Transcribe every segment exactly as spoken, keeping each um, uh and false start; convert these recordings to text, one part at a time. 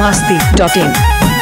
masti dot in.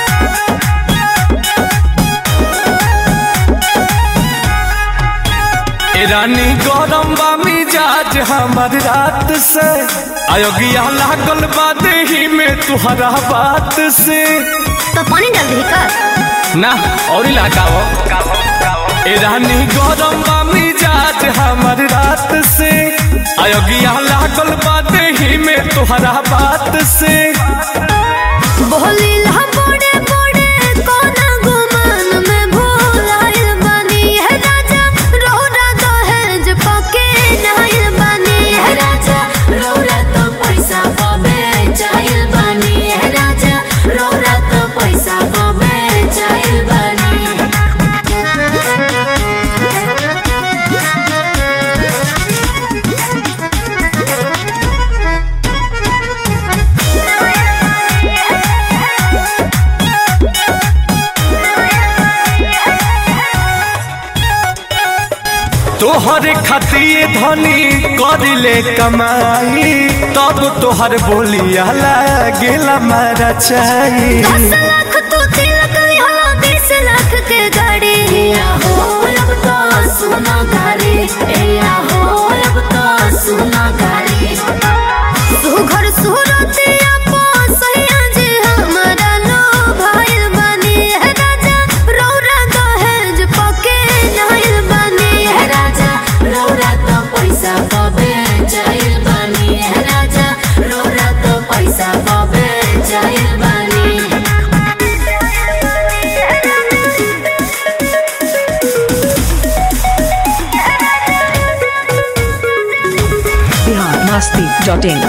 रानी गौरम बा मिजाज हमार रात से अयोग्या लागल बा देही में तुहरा बात से। तो पानी डाल दे का ना और लगाओ ए रानी गौरम बा मिजाज हमार रात से अयोग्या लागल बा देही में तुहरा बात से। बोली ला बड़े बड़े कोना गुमान में भोलाइल बानी है राजा रोरा दहेज पके नाइल बानी है राजा रोरा तो पैसा पावे चाहिल बानी है राजा रोरा तो पैसा पावे चाहिल बानी। तोहर खातिर धनी करिले कमाई तब तोहर बोलिया लागेला मारा चाही। दस लाख तो तिलक यहाँ बीस लाख के गाड़ी या हो अब तो सुना गाड़ी या हो अब तो सुना गाड़ी तू घर सूरतिया सैया जी हमारा लो भाईल बानी है राजा रौरा दहेज पके नाइल बानी है राजा रौरा तो पैसा पावे चाहिल बानी है राजा रौरा तो पैसा पावे चाहिल बानी। Bihar masti dot in.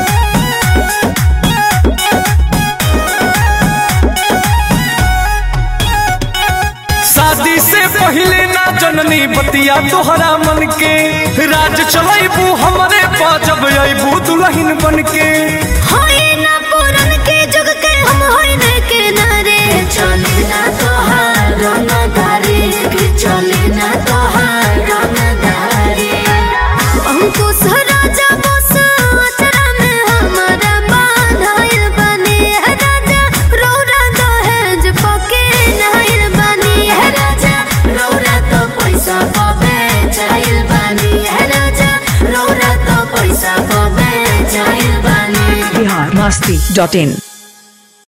शादी से पहले ना जननी बतिया तोहरा मन के राज चलैबू हमरे पाजब अबू दुल्हन बन के। होई ना पुरन के जुग के हम होई न के नारे चले ना तोहार रंग धारे के चले ना तोहार रंग धारे अंकुश राजा बस अचरा में हमारा बांधाइल बनी है राजा रौरा दहेज पके नाइल बनी है राजा रौरा तो पैसा पावे चाहिल बनी है राजा रौरा तो पैसा पावे चाहिल बनी। Bihar masti dot in.